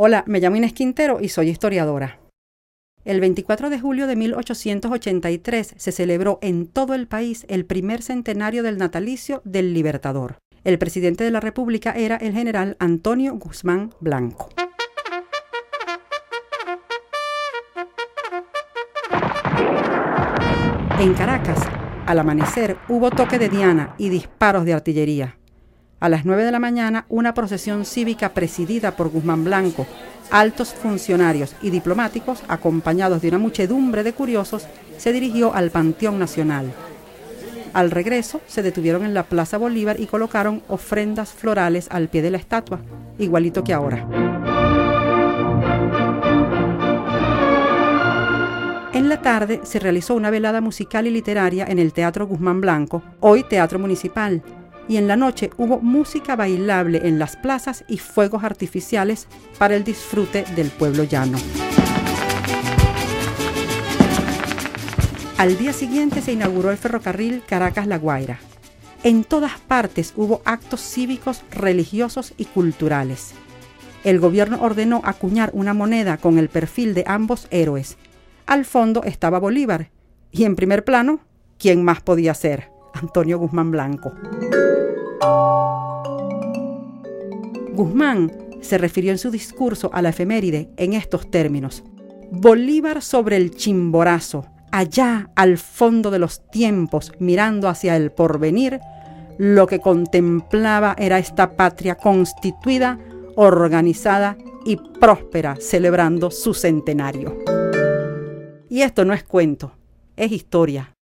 Hola, me llamo Inés Quintero y soy historiadora. El 24 de julio de 1883 se celebró en todo el país el primer centenario del natalicio del Libertador. El presidente de la República era el general Antonio Guzmán Blanco. En Caracas, al amanecer, hubo toque de diana y disparos de artillería. A las 9 de la mañana, una procesión cívica presidida por Guzmán Blanco, altos funcionarios y diplomáticos, acompañados de una muchedumbre de curiosos, se dirigió al Panteón Nacional. Al regreso, se detuvieron en la Plaza Bolívar y colocaron ofrendas florales al pie de la estatua, igualito que ahora. En la tarde se realizó una velada musical y literaria en el Teatro Guzmán Blanco, hoy Teatro Municipal, y en la noche hubo música bailable en las plazas y fuegos artificiales para el disfrute del pueblo llano. Al día siguiente se inauguró el ferrocarril Caracas-La Guaira. En todas partes hubo actos cívicos, religiosos y culturales. El gobierno ordenó acuñar una moneda con el perfil de ambos héroes. Al fondo estaba Bolívar y en primer plano, ¿quién más podía ser? Antonio Guzmán Blanco. Guzmán se refirió en su discurso a la efeméride en estos términos: Bolívar sobre el Chimborazo, allá al fondo de los tiempos, mirando hacia el porvenir, lo que contemplaba era esta patria constituida, organizada y próspera, celebrando su centenario. Y esto no es cuento, es historia.